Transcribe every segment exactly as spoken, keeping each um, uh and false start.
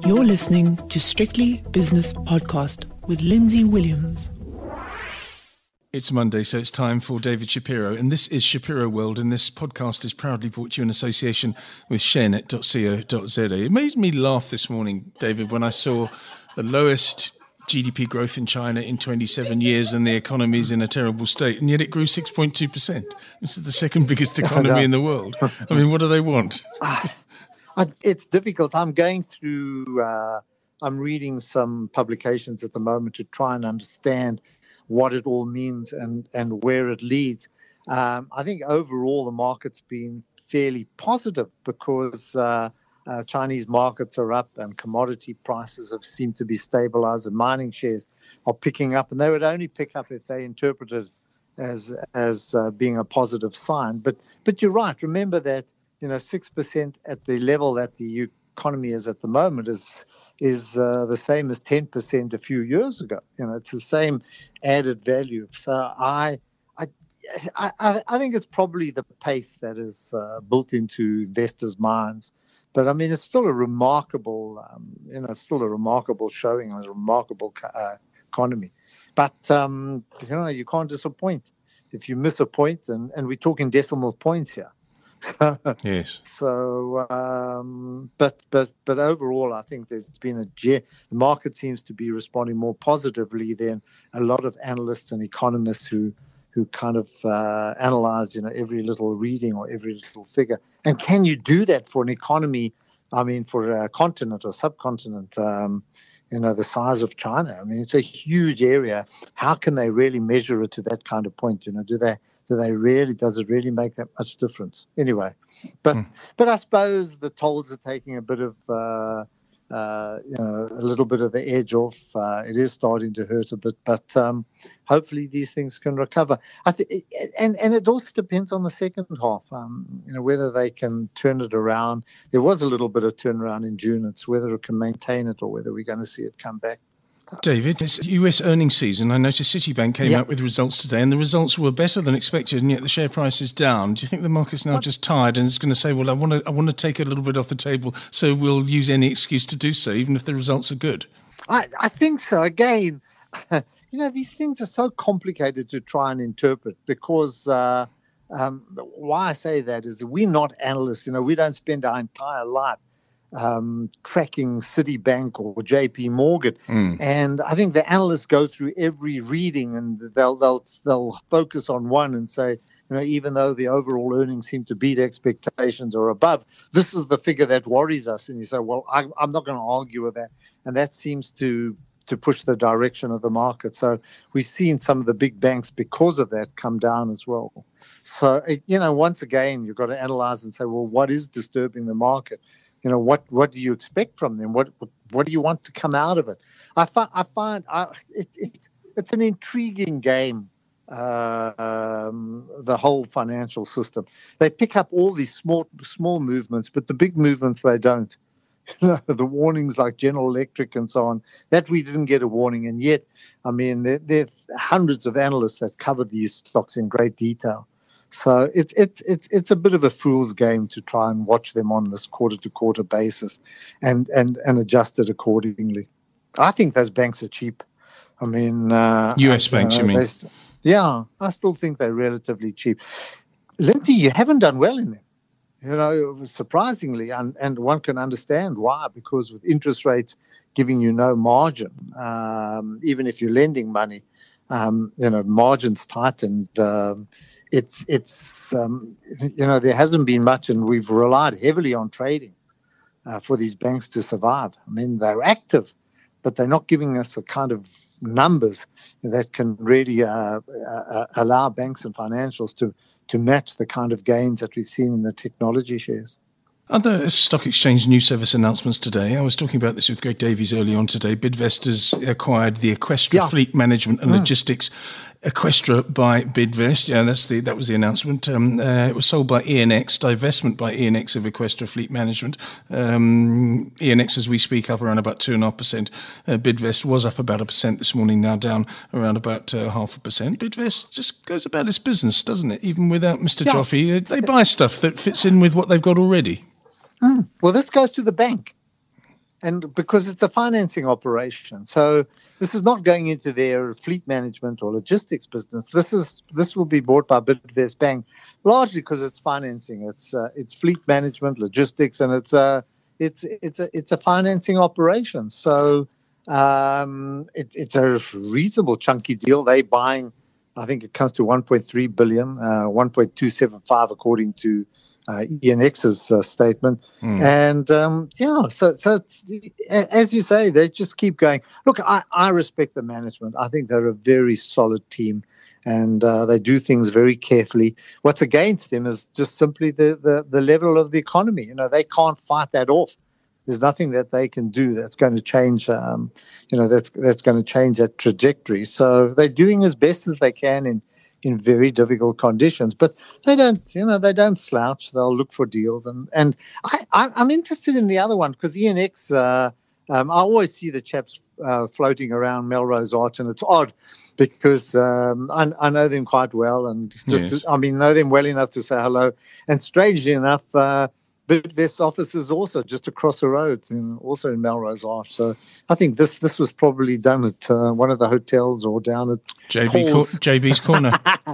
You're listening to Strictly Business Podcast with Lindsay Williams. It's Monday, so it's time for David Shapiro, and this is Shapiro World, and this podcast is proudly brought to you in association with sharenet dot co dot z a. It made me laugh this morning, David, when I saw the lowest G D P growth in China in twenty-seven years and the economy's in a terrible state, and yet it grew six point two percent. This is the second biggest economy in the world. I mean, what do they want? It's difficult. I'm going through, uh, I'm reading some publications at the moment to try and understand what it all means and, and where it leads. Um, I think overall the market's been fairly positive because uh, uh, Chinese markets are up and commodity prices have seemed to be stabilized and mining shares are picking up. And they would only pick up if they interpreted as as uh, being a positive sign. But but you're right. Remember that, you know, six percent at the level that the economy is at the moment is is uh, the same as ten percent a few years ago. You know, it's the same added value. So I I I, I think it's probably the pace that is uh, built into investors' minds. But I mean, it's still a remarkable, um, you know, it's still a remarkable showing, a remarkable uh, economy. But um, you know, you can't disappoint if you miss a point, and, and we're talking decimal points here. Yes. So, um, but but but overall, I think there's been a the market seems to be responding more positively than a lot of analysts and economists who who kind of uh, analyze, you know, every little reading or every little figure. And can you do that for an economy? I mean, for a continent or subcontinent, um, you know, the size of China. I mean, it's a huge area. How can they really measure it to that kind of point? You know, do they do they really? Does it really make that much difference? Anyway, but mm. but I suppose the tolls are taking a bit of uh, uh, you know a little bit of the edge off. Uh, it is starting to hurt a bit, but um, hopefully these things can recover. I think, and and it also depends on the second half. Um, you know, whether they can turn it around. There was a little bit of turnaround in June. It's whether it can maintain it or whether we're going to see it come back. David, it's U S earnings season. I noticed Citibank came yep. out with results today, and the results were better than expected, and yet the share price is down. Do you think the market's now what? just tired and it's going to say, well, I want to I want to take a little bit off the table, so we'll use any excuse to do so, even if the results are good? I, I think so. Again, you know, these things are so complicated to try and interpret because uh, um, why I say that is that we're not analysts. You know, we don't spend our entire life Um, tracking Citibank or J P Morgan, mm. and I think the analysts go through every reading and they'll they'll they'll focus on one and say, you know, even though the overall earnings seem to beat expectations or above, this is the figure that worries us. And you say, well, I, I'm not going to argue with that, and that seems to to push the direction of the market. So we've seen some of the big banks because of that come down as well. So you know, once again, you've got to analyze and say, well, what is disturbing the market? You know, what, what do you expect from them? What what do you want to come out of it? I find I find I, it, it's it's an intriguing game. Uh, um, the whole financial system. They pick up all these small small movements, but the big movements they don't. You know, the warnings like General Electric and so on, that we didn't get a warning, and yet, I mean, there, there are hundreds of analysts that cover these stocks in great detail. So it, it, it, it's a bit of a fool's game to try and watch them on this quarter-to-quarter basis and, and, and adjust it accordingly. I think those banks are cheap. I mean... Uh, U S I, banks, you, know, you mean? They, yeah, I still think they're relatively cheap. Lindsay, you haven't done well in them. You know, surprisingly, and, and one can understand why, because with interest rates giving you no margin, um, even if you're lending money, um, you know, margins tightened. Um, It's, it's um, you know, there hasn't been much, and we've relied heavily on trading uh, for these banks to survive. I mean, they're active, but they're not giving us a kind of numbers that can really uh, uh, allow banks and financials to, to match the kind of gains that we've seen in the technology shares. Other stock exchange news service announcements today. I was talking about this with Greg Davies early on today. Bidvest has acquired the Eqstra yeah. Fleet Management and mm. Logistics. Eqstra by Bidvest. Yeah, that's the that was the announcement. Um, uh, it was sold by E N X, divestment by E N X of Eqstra Fleet Management. Um, E N X, as we speak, up around about two and a half percent. Uh, Bidvest was up about a percent this morning, now down around about uh, half a percent. Bidvest just goes about its business, doesn't it? Even without Mister Yeah. Joffe, they buy stuff that fits in with what they've got already. Mm. Well, this goes to the bank. and because it's a financing operation. So this is not going into their fleet management or logistics business. This is this will be bought by Bidvest Bank, largely because it's financing. It's uh, it's fleet management, logistics, and it's a it's it's a it's a financing operation. So um, it, it's a reasonable chunky deal. They're buying, I think it comes to one point three billion, uh, one point two seven five according to Uh, E N X's uh, statement. Mm. And um, yeah, so so it's, as you say, they just keep going. Look, I, I respect the management. I think they're a very solid team, and uh, they do things very carefully. What's against them is just simply the, the, the level of the economy. You know, they can't fight that off. There's nothing that they can do that's going to change, um, you know, that's that's going to change that trajectory. So they're doing as best as they can in in very difficult conditions, but they don't, you know, they don't slouch. They'll look for deals, and and I, I I'm interested in the other one because E N X. Uh, um, I always see the chaps uh, floating around Melrose Arch, and it's odd because um, I, I know them quite well, and just yes. I mean know them well enough to say hello. And strangely enough, uh, Bidvest office is also just across the road, in, also in Melrose Arch. So I think this this was probably done at uh, one of the hotels or down at J B Cor- J B's Corner.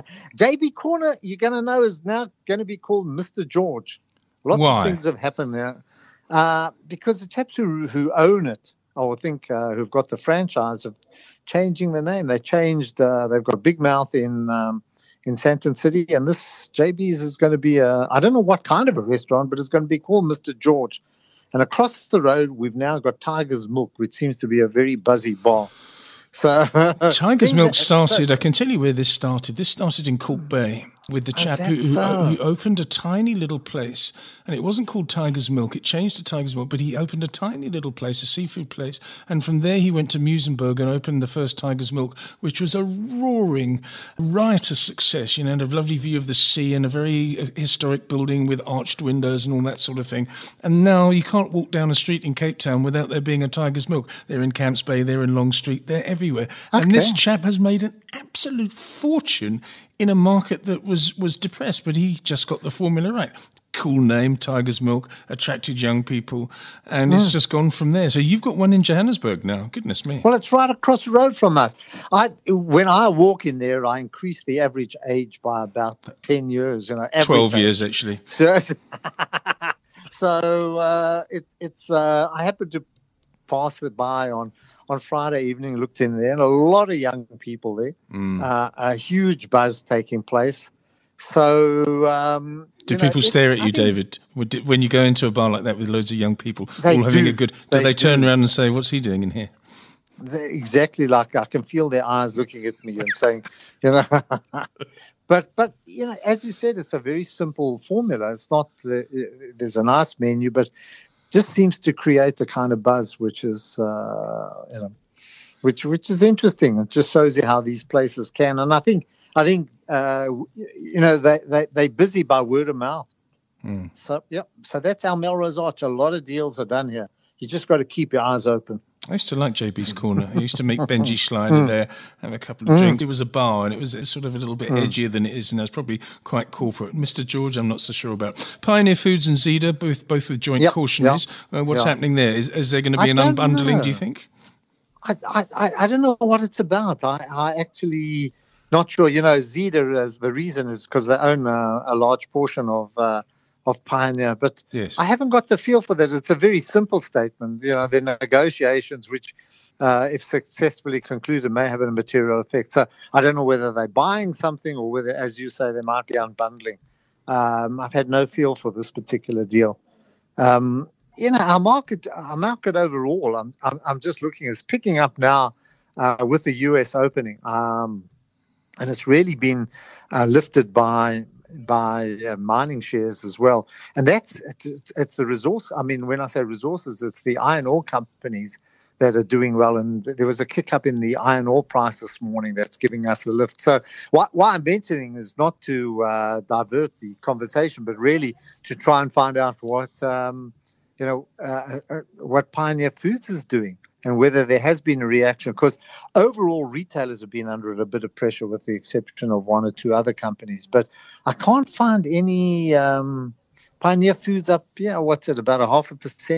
J B Corner, you're going to know, is now going to be called Mister George. Lots Why? of things have happened now. Uh, because the chaps who, who own it, or I think uh, who've got the franchise, of changing the name. They changed, uh, they've got Big Mouth in... Um, in Sandton City, and this J B's is going to be a, I don't know what kind of a restaurant, but it's going to be called Mister George. And across the road, we've now got Tiger's Milk, which seems to be a very buzzy bar. So Tiger's Milk started, I can tell you where this started. This started in Kalk Bay with the chap who, so? who opened a tiny little place, and it wasn't called Tiger's Milk. It changed to Tiger's Milk, but he opened a tiny little place, a seafood place, and from there he went to Musenberg and opened the first Tiger's Milk, which was a roaring, riotous success, you know, and a lovely view of the sea and a very historic building with arched windows and all that sort of thing. And now you can't walk down a street in Cape Town without there being a Tiger's Milk. They're in Camps Bay, they're in Long Street, they're everywhere. Okay. And this chap has made an absolute fortune in a market that was, was depressed, but he just got the formula right. Cool name, Tiger's Milk, attracted young people, and mm. it's just gone from there. So you've got one in Johannesburg now. Goodness me. Well, it's right across the road from us. I When I walk in there, I increase the average age by about ten years. You know, twelve age. years, actually. So, so uh, it, it's, uh, I happened to pass it by on on Friday evening, looked in there, and a lot of young people there, mm. uh, a huge buzz taking place. So, um, do you people know, stare it, at you, David, when you go into a bar like that with loads of young people, all having do. a good? Do they, they turn do. around and say, "What's he doing in here?" They're exactly like I can feel their eyes looking at me and saying, you know. but but you know, as you said, it's a very simple formula. It's not the, there's a nice menu, but just seems to create the kind of buzz which is, uh, you know, which which is interesting. It just shows you how these places can. And I think I think uh, you know they they they're busy by word of mouth. Mm. So yeah, so that's our Melrose Arch. A lot of deals are done here. You just got to keep your eyes open. I used to like J B's Corner. I used to meet Benji Schleider there, have a couple of drinks. It was a bar, and it was sort of a little bit edgier than it is, and it was probably quite corporate. Mister George, I'm not so sure about. Pioneer Foods and Zeda, both both with joint yep, cautionaries. Yep, uh, what's yep. happening there? Is, is there going to be I an unbundling, know. do you think? I, I, I don't know what it's about. I, I actually not sure. You know, Zeda, as the reason is because they own a, a large portion of uh, of Pioneer, but yes. I haven't got the feel for that. It's a very simple statement. You know, the negotiations, which uh, if successfully concluded, may have a material effect. So I don't know whether they're buying something or whether, as you say, they might be unbundling. Um, I've had no feel for this particular deal. Um, you know, our market, our market overall, I'm, I'm, I'm just looking, is picking up now uh, with the U S opening, um, and it's really been uh, lifted by. by uh, mining shares as well. And that's, it's, it's the resource. I mean, when I say resources, it's the iron ore companies that are doing well. And there was a kick up in the iron ore price this morning that's giving us the lift. So what, what I'm mentioning is not to uh, divert the conversation, but really to try and find out what, um, you know, uh, uh, what Pioneer Foods is doing. And whether there has been a reaction, because overall retailers have been under a bit of pressure with the exception of one or two other companies. But I can't find any um, Pioneer Foods up, yeah, what's it, about a half a percent.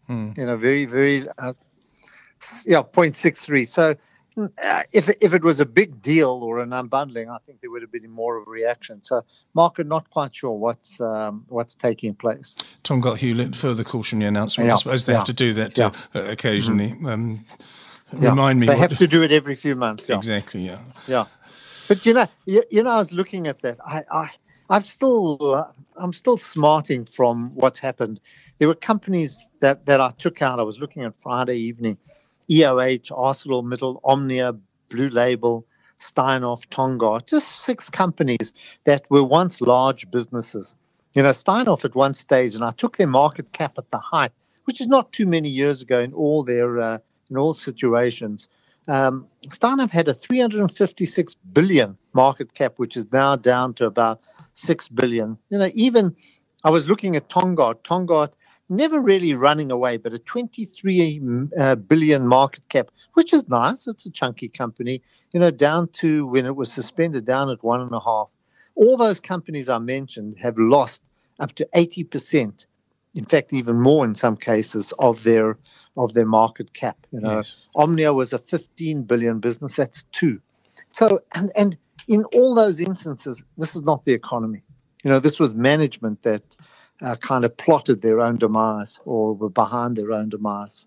Mm. You know, very, very, uh, yeah, zero point six three. So uh, if, if it was a big deal or an unbundling, I think there would have been more of a reaction. So market not quite sure what's um, what's taking place. Tongaat Hewlett, further cautionary announcement. Yeah. I suppose they Yeah. have to do that Yeah. uh, occasionally. Mm. Um, yeah. Remind me. They what have to do it every few months. Yeah. Exactly, yeah. Yeah. But, you know, you, you know, I was looking at that. I, I, I'm still, uh, I'm still smarting from what's happened. There were companies that, that I took out. I was looking at Friday evening, E O H, ArcelorMittal, Omnia, Blue Label, Steinhoff, Tongaat, just six companies that were once large businesses. You know, Steinhoff at one stage, and I took their market cap at the height, which is not too many years ago in all their, uh, in all situations. Um, Steinhoff had a three hundred fifty-six billion market cap, which is now down to about six billion. You know, even I was looking at Tongaat. Tongaat never really running away, but a twenty-three uh, billion market cap, which is nice. It's a chunky company. You know, down to when it was suspended, down at one and a half. All those companies I mentioned have lost up to eighty percent. In fact, even more in some cases of their of their market cap. You know, Yes. Omnia was a fifteen billion business. That's two. So, and and in all those instances, this is not the economy. You know, this was management that uh, kind of plotted their own demise or were behind their own demise.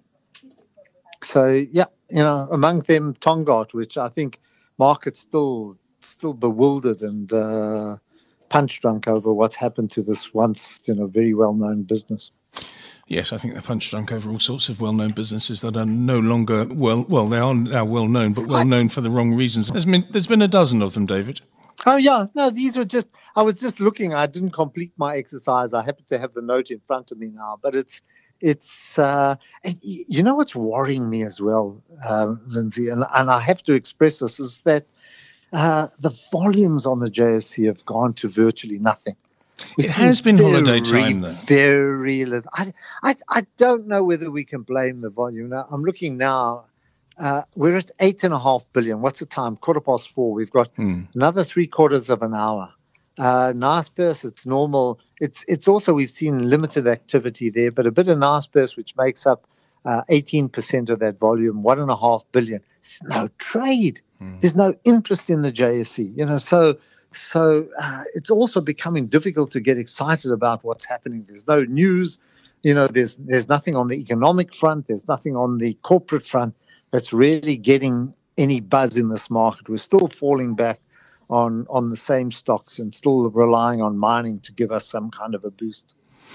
So, yeah, you know, among them, Tongaat, which I think market's still still bewildered and uh, punch drunk over what's happened to this once, you know, very well-known business. Yes, I think they're punch drunk over all sorts of well-known businesses that are no longer well. Well, they are now well-known, but well-known for the wrong reasons. There's been there's been a dozen of them, David. Oh yeah, no, these were just. I was just looking. I didn't complete my exercise. I happen to have the note in front of me now, but it's it's. Uh, and you know what's worrying me as well, uh, Lindsay, and and I have to express this is that uh, the volumes on the J S C have gone to virtually nothing. It has been holiday time, though. Very little. I, I, I don't know whether we can blame the volume. Now, I'm looking now. Uh, we're at eight and a half billion. What's the time? Quarter past four. We've got Hmm. another three quarters of an hour. Uh, Naspers, it's normal. It's it's also we've seen limited activity there, but a bit of Naspers, which makes up uh, eighteen percent of that volume, one and a half billion. There's no trade. Hmm. There's no interest in the J S C. You know, so. So uh, it's also becoming difficult to get excited about what's happening. There's no news, you know. There's there's nothing on the economic front. There's nothing on the corporate front that's really getting any buzz in this market. We're still falling back on on the same stocks and still relying on mining to give us some kind of a boost.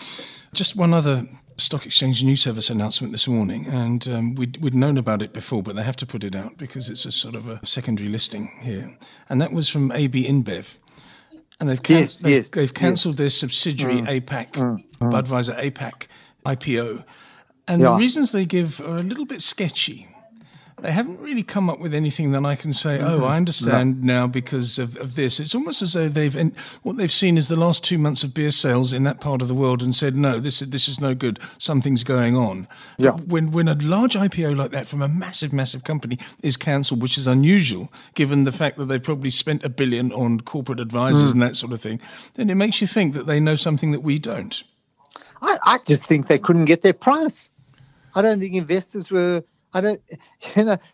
Just one other stock exchange news service announcement this morning, and um, we'd, we'd known about it before, but they have to put it out because it's a sort of a secondary listing here. And that was from A B InBev. And they've, can- Yes, they've, yes, they've cancelled yes. their subsidiary Mm, APAC, mm, Budweiser APAC I P O. And Yeah. the reasons they give are a little bit sketchy. They haven't really come up with anything that I can say, oh, I understand now because of, of this. It's almost as though they've and what they've seen is the last two months of beer sales in that part of the world and said, no, this, this is no good. Something's going on. Yeah. But when, when a large I P O like that from a massive, massive company is cancelled, which is unusual, given the fact that they've probably spent a billion on corporate advisors Mm. and that sort of thing, then it makes you think that they know something that we don't. I, I just think they couldn't get their price. I don't think investors were. I don't. You know,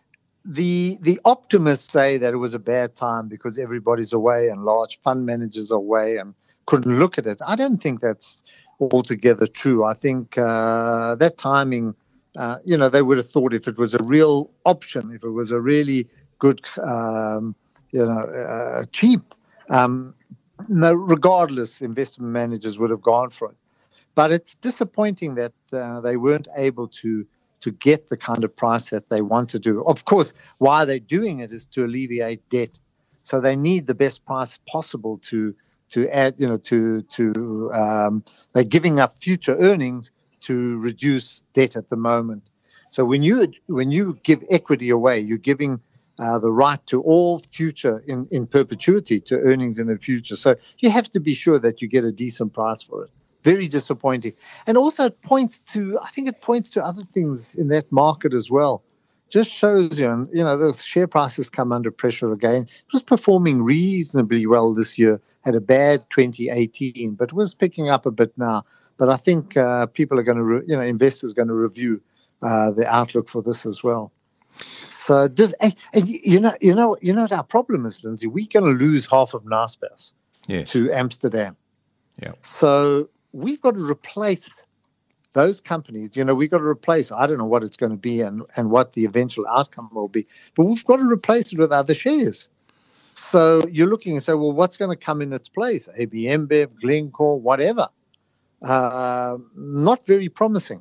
the the optimists say that it was a bad time because everybody's away and large fund managers are away and couldn't look at it. I don't think that's altogether true. I think uh, that timing, uh, you know, they would have thought if it was a real option, if it was a really good, um, you know, uh, cheap, um, no, regardless, investment managers would have gone for it. But it's disappointing that uh, they weren't able to to get the kind of price that they want to do. Of course, why they're doing it is to alleviate debt. So they need the best price possible to to add, you know, to to um, they're giving up future earnings to reduce debt at the moment. So when you when you give equity away, you're giving uh, the right to all future in, in perpetuity to earnings in the future. So you have to be sure that you get a decent price for it. Very disappointing. And also it points to, I think it points to other things in that market as well. Just shows you, you know, the share prices come under pressure again. It was performing reasonably well this year, had a bad twenty eighteen, but was picking up a bit now. but I think uh, people are going to, re- you know, investors are going to review uh, the outlook for this as well. So, does and you know, you know, you know what our problem is, Lindsay? We're going to lose half of Naspers yes. to Amsterdam. Yeah. So we've got to replace those companies. You know, we've got to replace. I don't know what it's going to be and and what the eventual outcome will be, but we've got to replace it with other shares. So you're looking and say, well, what's going to come in its place? A B M Bev, Glencore, whatever. Uh, not very promising.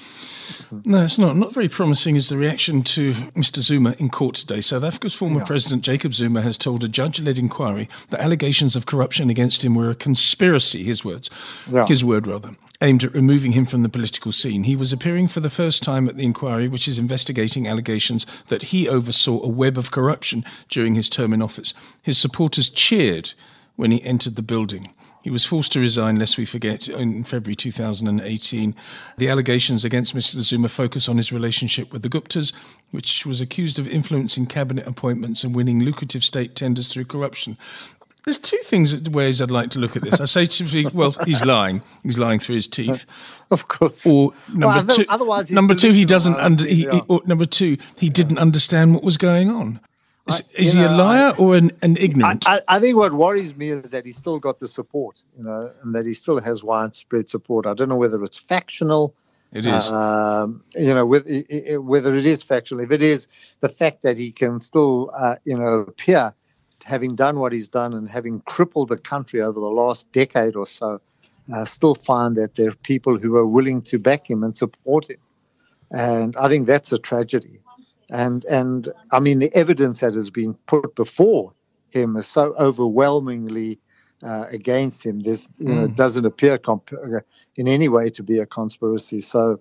No, it's not. Not very promising is the reaction to Mister Zuma in court today. South Africa's former Yeah. president, Jacob Zuma, has told a judge-led inquiry that allegations of corruption against him were a conspiracy, his words, Yeah. his word rather, aimed at removing him from the political scene. He was appearing for the first time at the inquiry, which is investigating allegations that he oversaw a web of corruption during his term in office. His supporters cheered when he entered the building. He was forced to resign, lest we forget, in February two thousand eighteen. The allegations against Mister Zuma focus on his relationship with the Guptas, which was accused of influencing cabinet appointments and winning lucrative state tenders through corruption. There's two things, ways I'd like to look at this. I say to well, he's lying. He's lying through his teeth. Of course. Or number Well, two, otherwise he's number two, he doesn't delusional, under. I think, He, yeah. he- or number two, he didn't understand what was going on. Is, I- is you he a know, liar I- or an, an I, ignorant? I, I think what worries me is that he's still got the support, you know, and that he still has widespread support. I don't know whether it's factional. It is. Um, you know, with, i- i- whether it is factual. If it is, the fact that he can still, uh, you know, appear, having done what he's done and having crippled the country over the last decade or so, uh, still find that there are people who are willing to back him and support him. And I think that's a tragedy. And, and I mean, the evidence that has been put before him is so overwhelmingly uh, against him. There's, you know, it doesn't appear comp- in any way to be a conspiracy. So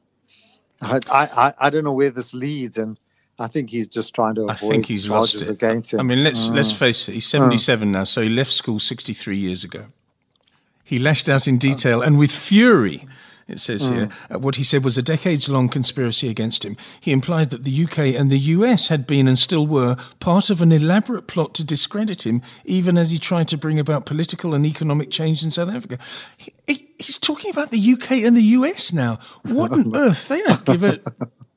I, I, I don't know where this leads, and I think he's just trying to avoid I think he's charges lost it. against him. I mean, let's Mm. let's face it. He's seventy-seven now, so he left school sixty-three years ago. He lashed out in detail and with fury. It says here, uh, what he said was a decades-long conspiracy against him. He implied that the U K and the U S had been and still were part of an elaborate plot to discredit him, even as he tried to bring about political and economic change in South Africa. He, he, he's talking about the U K and the U S now. What on earth? They don't give a...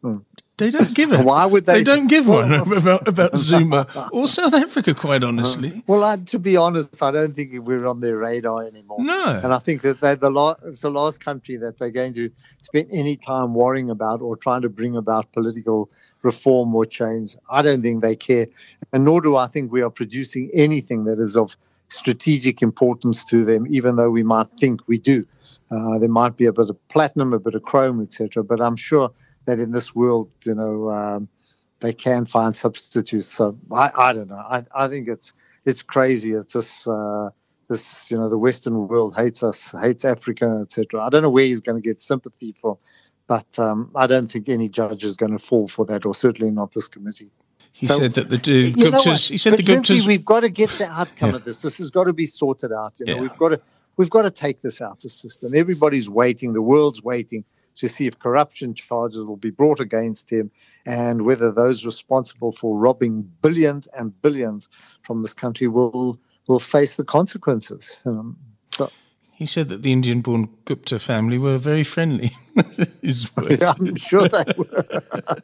They don't give a... Why would they- They don't give one about, about Zuma or South Africa, quite honestly. Well, I, to be honest, I don't think we're on their radar anymore. No. And I think that they're the la- it's the last country that they're going to spend any time worrying about or trying to bring about political reform or change. I don't think they care. And nor do I think we are producing anything that is of strategic importance to them, even though we might think we do. Uh, there might be a bit of platinum, a bit of chrome, et cetera. But I'm sure that in this world, you know, um, they can find substitutes. So I, I don't know. I, I think it's it's crazy. It's just uh, this, you know, the Western world hates us, hates Africa, et cetera. I don't know where he's going to get sympathy from, but um, I don't think any judge is going to fall for that, or certainly not this committee. He So, said that the uh, You know what? Guptas... He said But the Lindsay, Guptas... we've got to get the outcome Yeah. of this. This has got to be sorted out. You know, Yeah. we've got to we've got to take this out of the system. Everybody's waiting. The world's waiting to see if corruption charges will be brought against him, and whether those responsible for robbing billions and billions from this country will will face the consequences. Um, so, He said that the Indian-born Gupta family were very friendly. His words. yeah, I'm sure they were.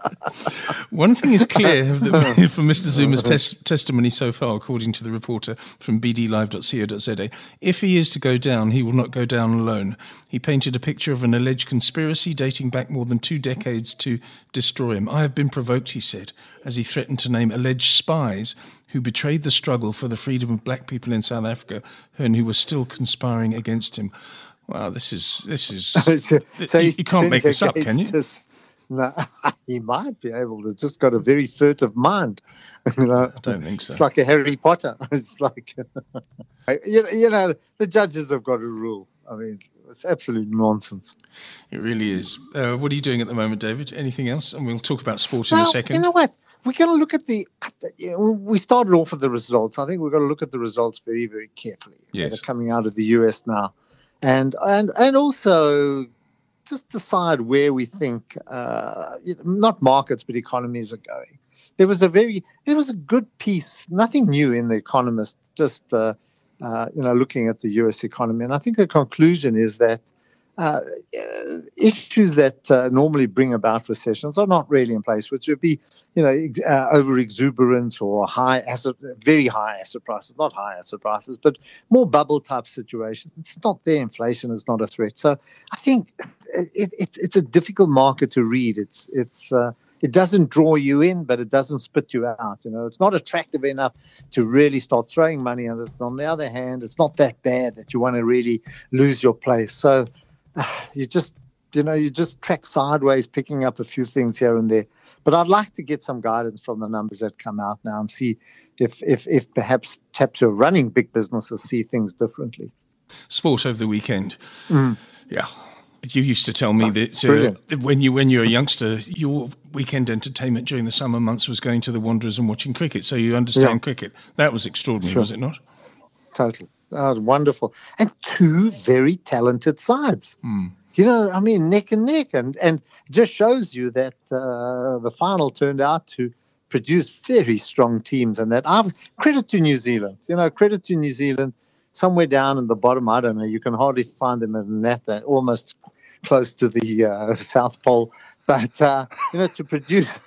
One thing is clear that from Mister Zuma's tes- testimony so far, according to the reporter from b d live dot co dot z a, if he is to go down, he will not go down alone. He painted a picture of an alleged conspiracy dating back more than two decades to destroy him. I have been provoked, he said, as he threatened to name alleged spies who betrayed the struggle for the freedom of black people in South Africa and who were still conspiring against him. Wow, this is this is so, so you, he's you can't make this up, against can you? this. No, he might be able to. Just got a very furtive mind. You know, I don't think so. It's like a Harry Potter. It's like, you know, you know, the judges have got a rule. I mean, it's absolute nonsense. It really is. Uh, what are you doing at the moment, David? Anything else? And we'll talk about sport in Well, a second. you know what? We're going to look at the, at the you know, we started off with the results. I think we've got to look at the results very, very carefully Yes. that are coming out of the U S now. And, and, and also just decide where we think, uh, you know, not markets, but economies are going. There was a very, there was a good piece, nothing new in The Economist, just, uh, uh, you know, looking at the U S economy. And I think the conclusion is that uh, issues that uh, normally bring about recessions are not really in place, which would be, you know, ex- uh, over exuberance or high asset, very high asset prices, not high asset prices, but more bubble type situations. It's not there. Inflation is not a threat. So I think it, it, it's a difficult market to read. It's it's uh, it doesn't draw you in, but it doesn't spit you out. You know, it's not attractive enough to really start throwing money at it. On the other hand, it's not that bad that you want to really lose your place. So uh, you just, you know, you just track sideways, picking up a few things here and there. But I'd like to get some guidance from the numbers that come out now and see if, if, if perhaps perhaps you're running big businesses see things differently. Sport over the weekend. Mm. Yeah. You used to tell me that uh, when you when you were a youngster, your weekend entertainment during the summer months was going to the Wanderers and watching cricket. So you understand yeah. cricket. That was extraordinary, sure. was it not? Totally. That was wonderful. And two very talented sides. Mm. You know, I mean, neck and neck. And, and it just shows you that uh, the final turned out to produce very strong teams. And that I've credit to New Zealand. You know, credit to New Zealand. Somewhere down in the bottom, I don't know, you can hardly find them in that, they're almost close to the uh, South Pole. But, uh, you know, to produce...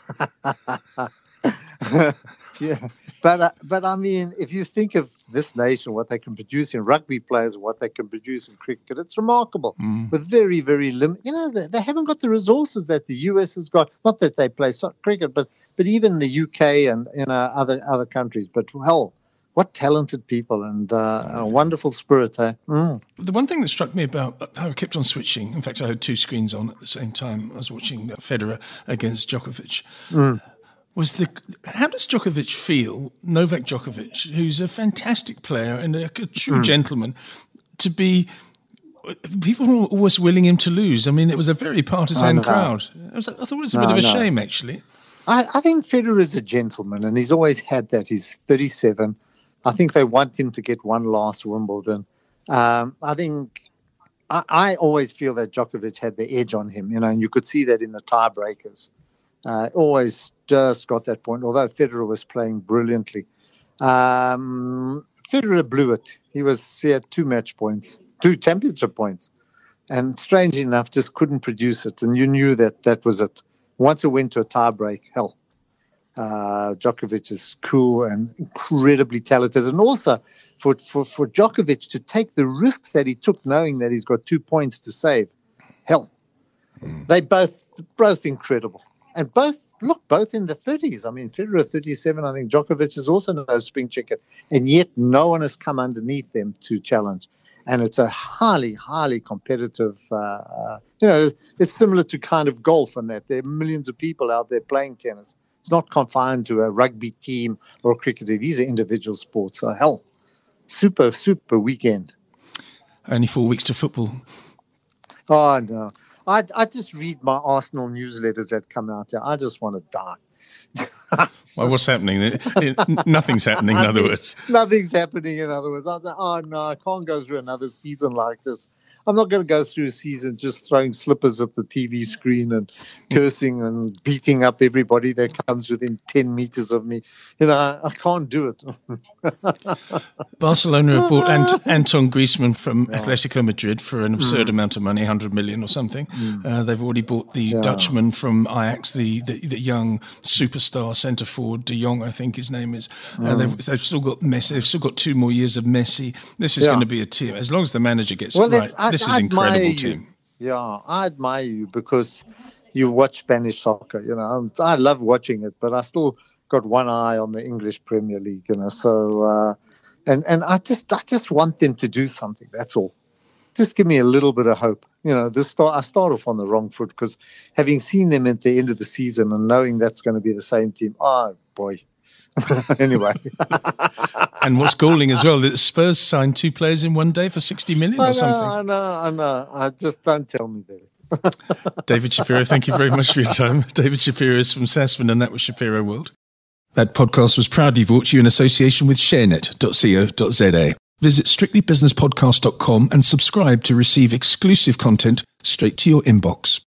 yeah. But, uh, but I mean, if you think of this nation, what they can produce in rugby players, what they can produce in cricket, it's remarkable. Mm. With very, very limited... You know, they, they haven't got the resources that the U S has got. Not that they play so- cricket, but but even the U K and, you know, other, other countries. But, well... What talented people and uh, a wonderful spirit. Eh? Mm. The one thing that struck me about how I kept on switching, in fact, I had two screens on at the same time. I was watching Federer against Djokovic. Mm. Was the how does Djokovic feel, Novak Djokovic, who's a fantastic player and a, a true mm. gentleman, to be... People were always willing him to lose. I mean, it was a very partisan oh, no. crowd. I, was, I thought it was a no, bit of a no. shame, actually. I, I think Federer is a gentleman, and he's always had that. He's thirty-seven. I think they want him to get one last Wimbledon. Um, I think I, I always feel that Djokovic had the edge on him, you know, and you could see that in the tiebreakers. Uh, always just got that point, although Federer was playing brilliantly. Um, Federer blew it. He was he had two match points, two championship points, and strangely enough, just couldn't produce it. And you knew that that was it. Once it went to a tiebreak, hell. Uh, Djokovic is cool and incredibly talented. And also for, for, for Djokovic to take the risks that he took knowing that he's got two points to save. Hell, mm. they both both incredible. And both, look, both in the thirties. I mean, Federer thirty-seven, I think Djokovic is also no spring chicken. And yet no one has come underneath them to challenge. And it's a highly, highly competitive, uh, uh, you know, it's similar to kind of golf and that. There are millions of people out there playing tennis. It's not confined to a rugby team or a cricketer. These are individual sports. So, hell, super, super weekend. Only four weeks to football. Oh, no. I, I just read my Arsenal newsletters that come out there. I just want to die. Well, what's happening? Nothing's happening, in other words. Nothing's happening, in other words. I was like, oh, no, I can't go through another season like this. I'm not going to go through a season just throwing slippers at the T V screen and cursing and beating up everybody that comes within ten meters of me. You know, I, I can't do it. Barcelona have bought Ant- Anton Griezmann from yeah. Atletico Madrid for an absurd mm. amount of money, one hundred million or something. Mm. Uh, they've already bought the yeah. Dutchman from Ajax, the, the, the young superstar centre forward, De Jong, I think his name is. Mm. Uh, they've, they've still got Messi. They've still got two more years of Messi. This is yeah. going to be a team. As long as the manager gets well, it right, I, this is an incredible you. team. Yeah, I admire you because you watch Spanish soccer. You know, I love watching it, but I still got one eye on the English Premier League. You know, so uh, and and I just I just want them to do something. That's all. Just give me a little bit of hope. You know, this start I start off on the wrong foot because having seen them at the end of the season and knowing that's going to be the same team. Oh boy. Anyway. And what's galling as well, that Spurs signed two players in one day for sixty million I or know, something. I know, I know. I just don't tell me that. David Shapiro, thank you very much for your time. David Shapiro is from Sasfin, and that was Shapiro World. That podcast was proudly brought to you in association with sharenet dot co dot za. Visit strictly business podcast dot com and subscribe to receive exclusive content straight to your inbox.